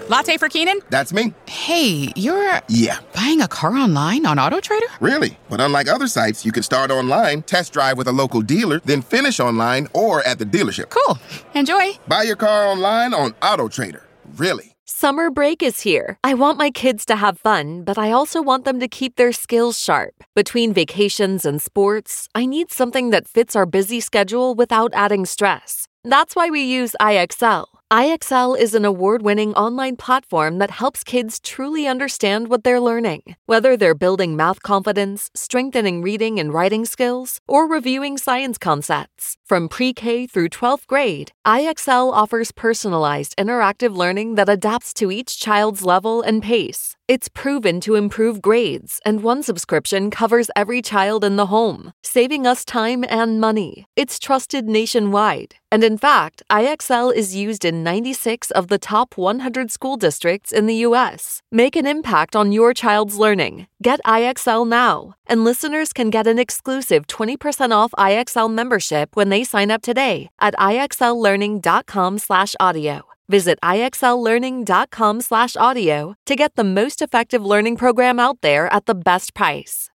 Latte for Keenan? That's me. Hey, you're... Yeah. Buying a car online on AutoTrader? Really? But unlike other sites, you can start online, test drive with a local dealer, then finish online or at the dealership. Cool. Enjoy. Buy your car online on AutoTrader. Really? Summer break is here. I want my kids to have fun, but I also want them to keep their skills sharp. Between vacations and sports, I need something that fits our busy schedule without adding stress. That's why we use IXL. IXL is an award-winning online platform that helps kids truly understand what they're learning. Whether they're building math confidence, strengthening reading and writing skills, or reviewing science concepts. From pre-K through 12th grade, IXL offers personalized interactive learning that adapts to each child's level and pace. It's proven to improve grades, and one subscription covers every child in the home, saving us time and money. It's trusted nationwide. And in fact, IXL is used in 96 of the top 100 school districts in the U.S. Make an impact on your child's learning. Get IXL now. And listeners can get an exclusive 20% off IXL membership when they sign up today at IXLlearning.com/audio. Visit IXLlearning.com/audio to get the most effective learning program out there at the best price.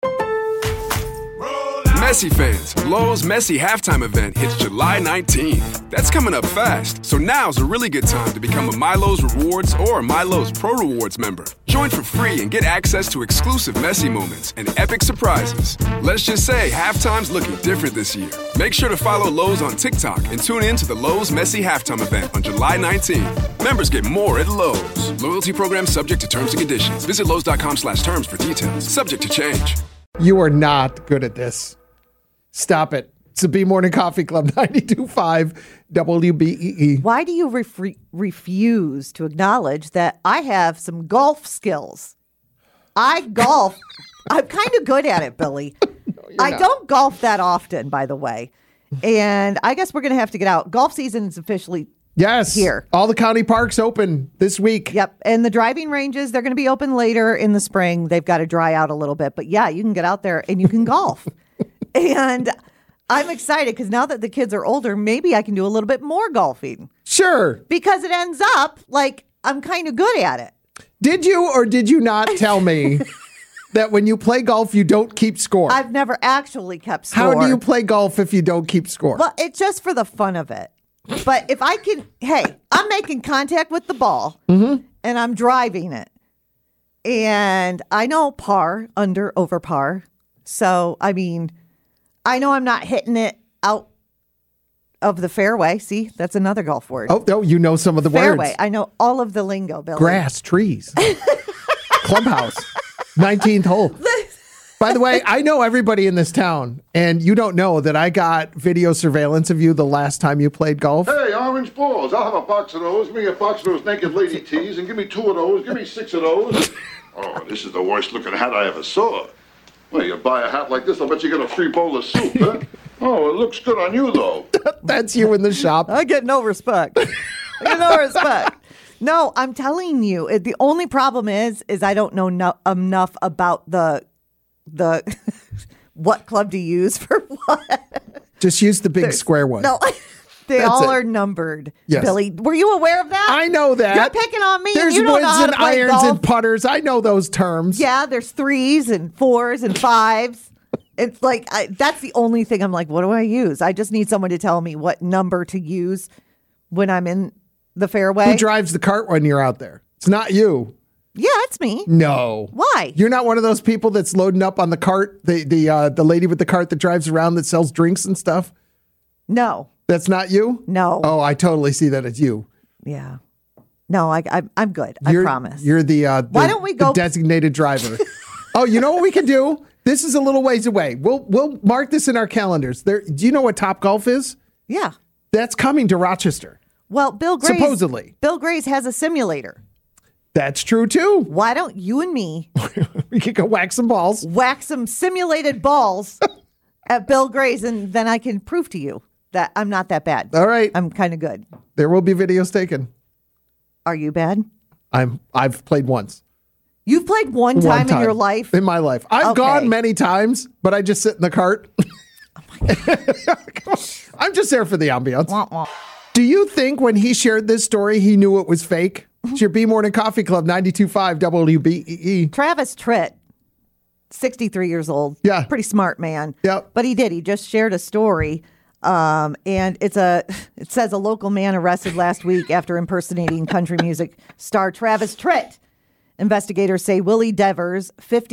Messi fans, Lowe's Messi halftime event hits July 19th. That's coming up fast, so now's a really good time to become a MyLowe's Rewards or MyLowe's Pro Rewards member. Join for free and get access to exclusive Messi moments and epic surprises. Let's just say halftime's looking different this year. Make sure to follow Lowe's on TikTok and tune in to the Lowe's Messi halftime event on July 19th. Members get more at Lowe's. Loyalty program subject to terms and conditions. Visit Lowe's.com/terms for details. Subject to change. You are not good at this. Stop it. It's the B Morning Coffee Club, 92.5 WBEE. Why do you refuse to acknowledge that I have some golf skills? I golf. I'm kind of good at it, Billy. No, I don't golf that often, by the way. And I guess we're going to have to get out. Golf season is officially here. All the county parks open this week. Yep. And the driving ranges, they're going to be open later in the spring. They've got to dry out a little bit. But yeah, you can get out there and you can golf. And I'm excited because now that the kids are older, maybe I can do a little bit more golfing. Sure. Because it ends up like I'm kind of good at it. Did you or did you not tell me that when you play golf, you don't keep score? I've never actually kept score. How do you play golf if you don't keep score? Well, it's just for the fun of it. But if I can, I'm making contact with the ball and I'm driving it. And I know par, under, over par. So, I mean, I know I'm not hitting it out of the fairway. See, that's another golf word. Oh, no, you know some of the fairway. words. I know all of the lingo, Billy. Grass, trees, clubhouse, 19th hole. By the way, I know everybody in this town, and you don't know that I got video surveillance of you the last time you played golf. Hey, orange balls. I'll have a box of those. Give me a box of those naked lady tees, and give me 2 of those. Give me 6 of those. Oh, this is the worst looking hat I ever saw. Well, you buy a hat like this, I'll bet you get a free bowl of soup, huh? Oh, it looks good on you, though. That's you in the shop. I get no respect. No, I'm telling you, the only problem is I don't know enough about the what club to use for what. Just use the big square one. No, they all are numbered. Yes. Billy, were you aware of that? I know that. You're picking on me. There's you don't woods know how and to play irons golf. and putters. I know those terms. Yeah, there's 3s and 4s and 5s. It's like, that's the only thing I'm like, what do I use? I just need someone to tell me what number to use when I'm in the fairway. Who drives the cart when you're out there? It's not you. Yeah, it's me. No. Why? You're not one of those people that's loading up on the cart, the lady with the cart that drives around that sells drinks and stuff? No. That's not you? No. Oh, I totally see that as you. Yeah. No, I'm good. I promise. You're the Why don't we go the designated driver? Oh, you know what we can do? This is a little ways away. We'll mark this in our calendars. Do you know what Top Golf is? Yeah. That's coming to Rochester. Well, Bill Grace. Supposedly. Bill Grace has a simulator. That's true, too. Why don't you and me we could go whack some balls. Whack some simulated balls at Bill Grace, and then I can prove to you that I'm not that bad. All right. I'm kind of good. There will be videos taken. Are you bad? I've played once. You've played one time in your life? In my life. I've gone many times, but I just sit in the cart. Oh my God. I'm just there for the ambiance. Wah, wah. Do you think when he shared this story, he knew it was fake? It's your B Morning Coffee Club, 92.5 WBEE. Travis Tritt, 63 years old. Yeah. Pretty smart man. Yep. But he just shared a story. And it says a local man arrested last week after impersonating country music star Travis Tritt. Investigators say Willie Devers,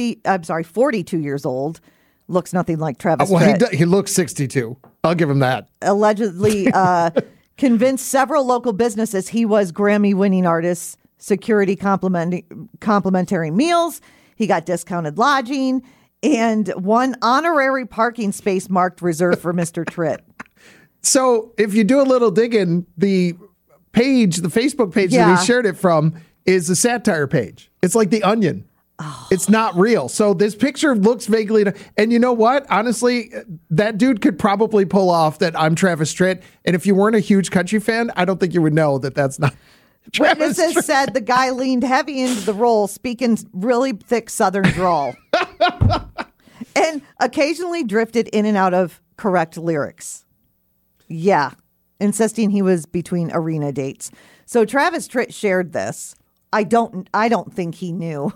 42 years old, looks nothing like Travis Tritt. He looks 62. I'll give him that. Allegedly convinced several local businesses he was Grammy-winning artist, security complimentary meals. He got discounted lodging and one honorary parking space marked reserved for Mr. Tritt. So if you do a little digging, the Facebook page that he shared it from is a satire page. It's like The Onion. Oh. It's not real. So this picture looks vaguely, and you know what? Honestly, that dude could probably pull off that I'm Travis Tritt. And if you weren't a huge country fan, I don't think you would know that that's not Travis Witnesses Tritt. said the guy leaned heavy into the role, speaking really thick Southern drawl, and occasionally drifted in and out of correct lyrics. Yeah, insisting he was between arena dates. So Travis Tritt shared this. I don't think he knew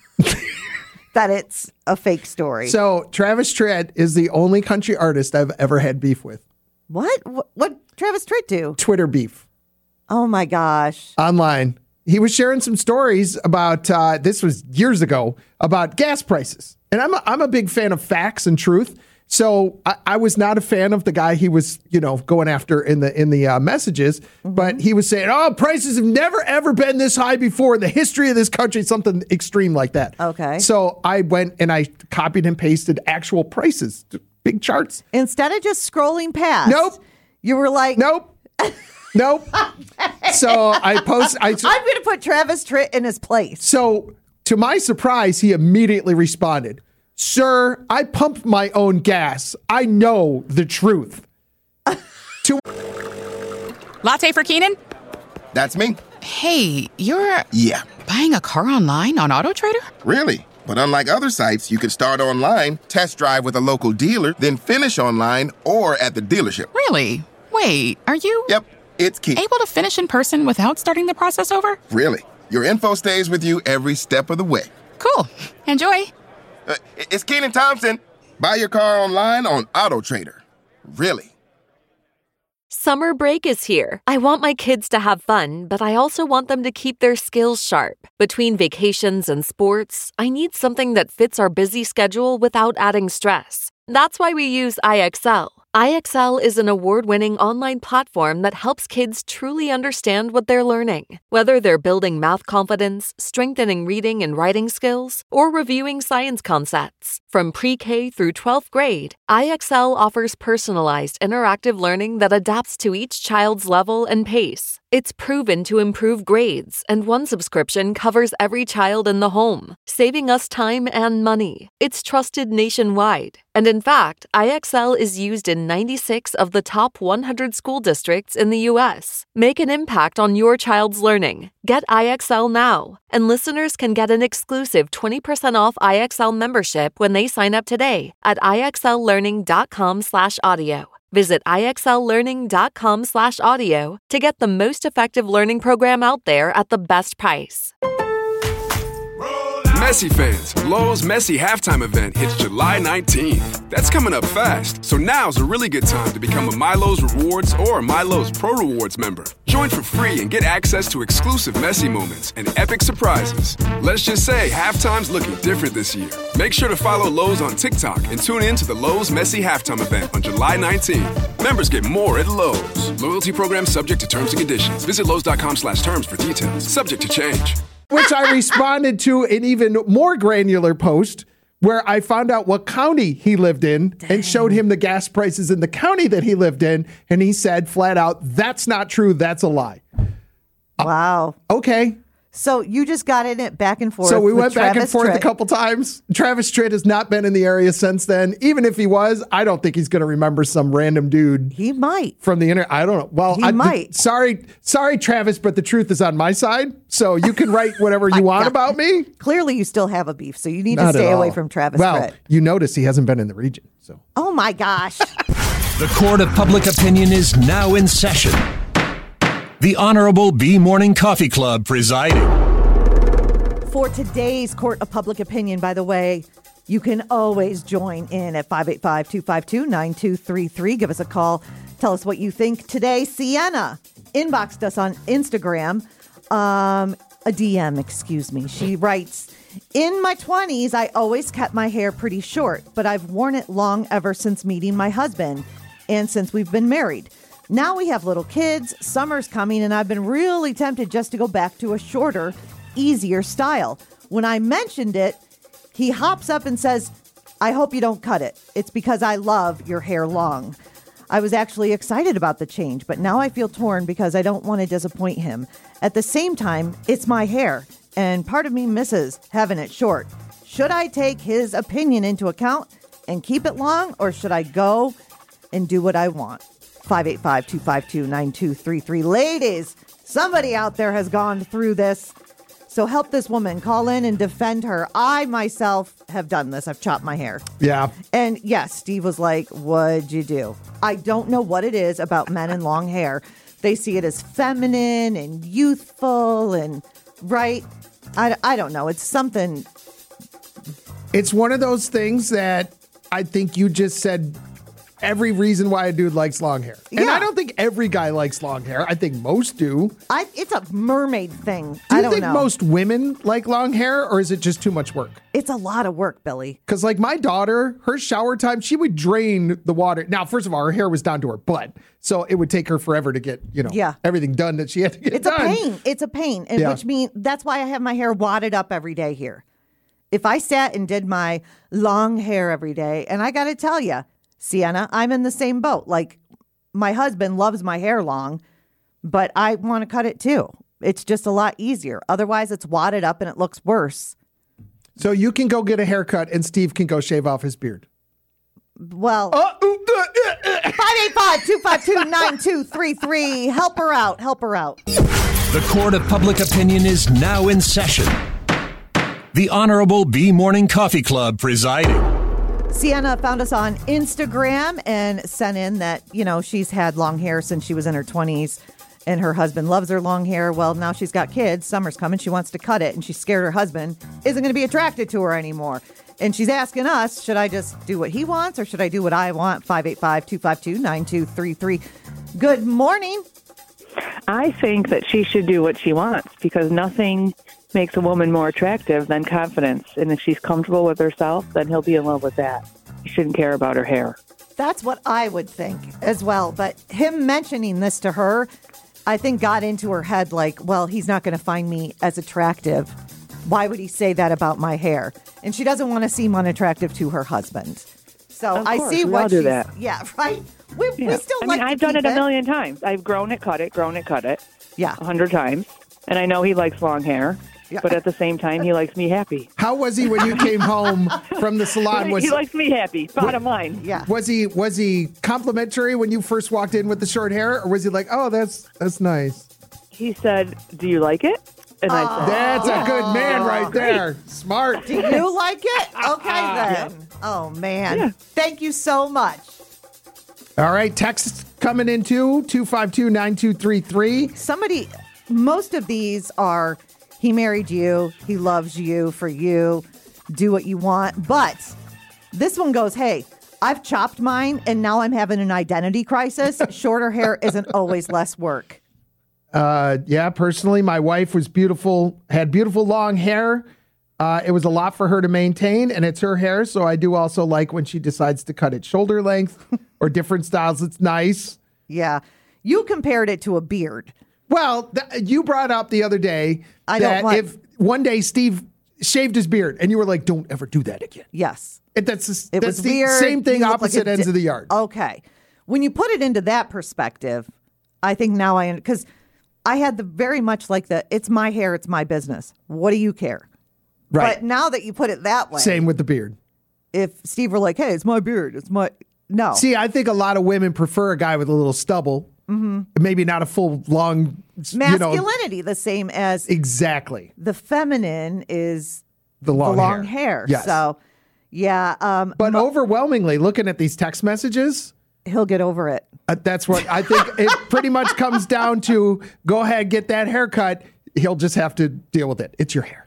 that it's a fake story. So Travis Tritt is the only country artist I've ever had beef with. What Travis Tritt do? Twitter beef. Oh my gosh. Online. He was sharing some stories about, this was years ago, about gas prices. And I'm a big fan of facts and truth. So I was not a fan of the guy he was, going after in the messages, but he was saying, prices have never, ever been this high before in the history of this country, something extreme like that. Okay. So I went and I copied and pasted actual prices, big charts. Instead of just scrolling past. Nope. You were like. Nope. Nope. So I'm going to put Travis Tritt in his place. So to my surprise, he immediately responded, "Sir, I pump my own gas. I know the truth." Latte for Keenan? That's me. Hey, you're Yeah. buying a car online on AutoTrader? Really? But unlike other sites, you can start online, test drive with a local dealer, then finish online or at the dealership. Really? Wait, are you Yep, it's key. able to finish in person without starting the process over? Really. Your info stays with you every step of the way. Cool. Enjoy. It's Keenan Thompson. Buy your car online on AutoTrader. Really. Summer break is here. I want my kids to have fun, but I also want them to keep their skills sharp. Between vacations and sports, I need something that fits our busy schedule without adding stress. That's why we use IXL. IXL is an award-winning online platform that helps kids truly understand what they're learning. Whether they're building math confidence, strengthening reading and writing skills, or reviewing science concepts. From pre-K through 12th grade, IXL offers personalized interactive learning that adapts to each child's level and pace. It's proven to improve grades, and one subscription covers every child in the home, saving us time and money. It's trusted nationwide. And in fact, IXL is used in 96 of the top 100 school districts in the U.S. Make an impact on your child's learning. Get IXL now. And listeners can get an exclusive 20% off IXL membership when they sign up today at IXLlearning.com/audio. Visit IXLlearning.com/audio to get the most effective learning program out there at the best price. Messi fans, Lowe's Messi halftime event hits July 19th. That's coming up fast, so now's a really good time to become a MyLowe's Rewards or MyLowe's Pro Rewards member. Join for free and get access to exclusive Messi moments and epic surprises. Let's just say halftime's looking different this year. Make sure to follow Lowe's on TikTok and tune in to the Lowe's Messi halftime event on July 19th. Members get more at Lowe's. Loyalty program subject to terms and conditions. Visit Lowe's.com/terms for details. Subject to change. Which I responded to an even more granular post where I found out what county he lived in and showed him the gas prices in the county that he lived in. And he said flat out, "That's not true. That's a lie." Wow. Okay. So you just got in it back and forth. So we with went back and Travis forth Tritt. a couple times. Travis Tritt has not been in the area since then. Even if he was, I don't think he's going to remember some random dude He might. from the internet. I don't know. Well, He might. Sorry, Travis, but the truth is on my side. So you can write whatever you want about me. Clearly, you still have a beef, so you need to Not stay at away all. from Travis Well, Tritt. you notice he hasn't been in the region. So Oh my gosh. The court of public opinion is now in session. The Honorable B Morning Coffee Club presiding. For today's Court of Public Opinion, by the way, you can always join in at 585-252-9233. Give us a call. Tell us what you think today. Sienna inboxed us on Instagram. A DM, excuse me. She writes, in my 20s, I always kept my hair pretty short, but I've worn it long ever since meeting my husband and since we've been married. Now we have little kids, summer's coming, and I've been really tempted just to go back to a shorter, easier style. When I mentioned it, he hops up and says, I hope you don't cut it. It's because I love your hair long. I was actually excited about the change, but now I feel torn because I don't want to disappoint him. At the same time, it's my hair, and part of me misses having it short. Should I take his opinion into account and keep it long, or should I go and do what I want? 585-252-9233. Ladies, somebody out there has gone through this. So help this woman. Call in and defend her. I myself have done this. I've chopped my hair. Yeah. And yes, Steve was like, what'd you do? I don't know what it is about men and long hair. They see it as feminine and youthful and right. I don't know. It's something. It's one of those things that I think you just said every reason why a dude likes long hair. And Yeah. I don't think every guy likes long hair. I think most do. It's a mermaid thing. Do I you don't think know. most women like long hair, or is it just too much work? It's a lot of work, Billy. Because like my daughter, her shower time, she would drain the water. Now, first of all, her hair was down to her butt. So it would take her forever to get, Yeah. everything done that she had to get It's done. a pain. It's a pain. And Yeah. which means that's why I have my hair wadded up every day here. If I sat and did my long hair every day, and I got to tell you, Sienna, I'm in the same boat. Like, my husband loves my hair long, but I want to cut it too. It's just a lot easier. Otherwise, it's wadded up and it looks worse. So you can go get a haircut and Steve can go shave off his beard. Well, 585-252-9233. Help her out. Help her out. The Court of Public Opinion is now in session. The Honorable B Morning Coffee Club presiding. Sienna found us on Instagram and sent in that, she's had long hair since she was in her 20s and her husband loves her long hair. Well, now she's got kids. Summer's coming. She wants to cut it, and she's scared her husband isn't going to be attracted to her anymore. And she's asking us, should I just do what he wants or should I do what I want? 585-252-9233. Good morning. I think that she should do what she wants because nothing makes a woman more attractive than confidence. And if she's comfortable with herself, then he'll be in love with that. He shouldn't care about her hair. That's what I would think as well. But him mentioning this to her, I think got into her head like, well, he's not going to find me as attractive. Why would he say that about my hair? And she doesn't want to seem unattractive to her husband. So Of I course, see we what all do she's... that. Yeah, right? We still I like mean, to I've done keep it a million times. I've grown it, cut it. Yeah. 100 times. And I know he likes long hair. Yeah. But at the same time, he likes me happy. How was he when you came home from the salon? He likes me happy. Bottom line. Yeah. Was he complimentary when you first walked in with the short hair, or was he like, "Oh, that's nice"? He said, "Do you like it?" And I said, That's a good man right there. Smart. Do you like it? Okay, then. Oh, man. Yeah. Thank you so much. All right, text coming in too, 252-9233. Most of these are, he married you, he loves you, for you, do what you want. But this one goes, hey, I've chopped mine and now I'm having an identity crisis. Shorter hair isn't always less work. Yeah, personally, my wife was beautiful, had beautiful long hair. It was a lot for her to maintain, and it's her hair, so I do also like when she decides to cut it shoulder length or different styles. It's nice. Yeah. You compared it to a beard. Well, you brought up the other day if one day Steve shaved his beard, and you were like, don't ever do that again. Yes. That's was the weird. same thing, You look opposite like ends of the yard. Okay. When you put it into that perspective, I think now because I had very much like it's my hair, it's my business. What do you care? Right. But now that you put it that way. Same with the beard. If Steve were like, hey, it's my beard, no. See, I think a lot of women prefer a guy with a little stubble. Mm-hmm. Maybe not a full, long... Masculinity, the same as... Exactly. The feminine is the long hair. hair. Yes. So, yeah. But overwhelmingly, looking at these text messages, he'll get over it. That's what I think. It pretty much comes down to go ahead, get that haircut. He'll just have to deal with it. It's your hair.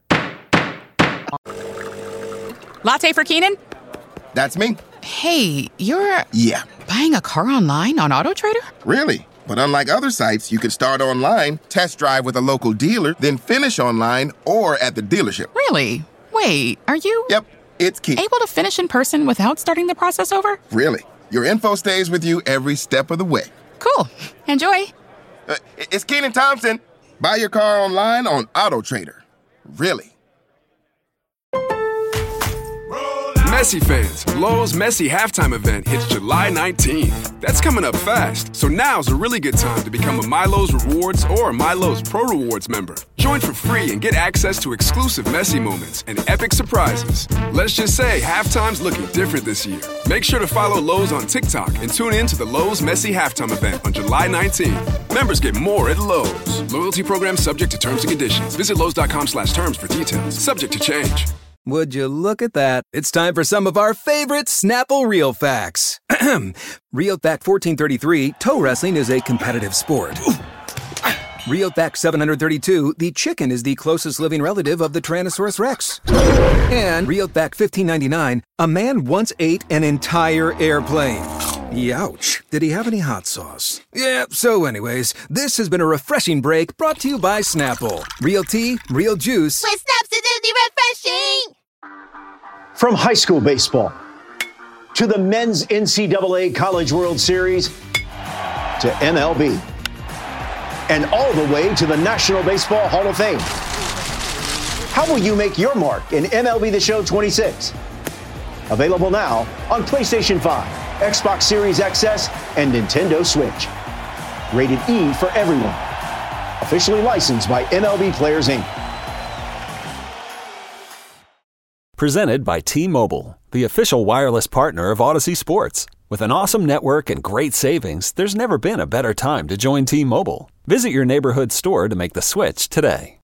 Latte for Keenan? That's me. Hey, you're Yeah. buying a car online on AutoTrader? Really? But unlike other sites, you can start online, test drive with a local dealer, then finish online or at the dealership. Really? Wait, are you Yep, it's Keenan. able to finish in person without starting the process over? Really. Your info stays with you every step of the way. Cool. Enjoy. It's Keenan Thompson. Buy your car online on AutoTrader. Really. Messi fans, Lowe's Messi halftime event hits July 19th. That's coming up fast, so now's a really good time to become a MyLowe's Rewards or MyLowe's Pro Rewards member. Join for free and get access to exclusive Messi moments and epic surprises. Let's just say halftime's looking different this year. Make sure to follow Lowe's on TikTok and tune in to the Lowe's Messi halftime event on July 19th. Members get more at Lowe's. Loyalty program subject to terms and conditions. Visit Lowe's.com/terms for details. Subject to change. Would you look at that? It's time for some of our favorite Snapple Real Facts. Real Fact 1433, toe wrestling is a competitive sport. Real Fact 732, the chicken is the closest living relative of the Tyrannosaurus Rex. And Real Fact 1599, a man once ate an entire airplane. Youch. Did he have any hot sauce? Yeah, so anyways, this has been a refreshing break brought to you by Snapple. Real tea, real juice. With Snaps, it's refreshing! From high school baseball to the men's NCAA College World Series to MLB and all the way to the National Baseball Hall of Fame. How will you make your mark in MLB The Show 26? Available now on PlayStation 5, Xbox Series XS, and Nintendo Switch. Rated E for everyone. Officially licensed by MLB Players Inc. Presented by T-Mobile, the official wireless partner of Odyssey Sports. With an awesome network and great savings, there's never been a better time to join T-Mobile. Visit your neighborhood store to make the switch today.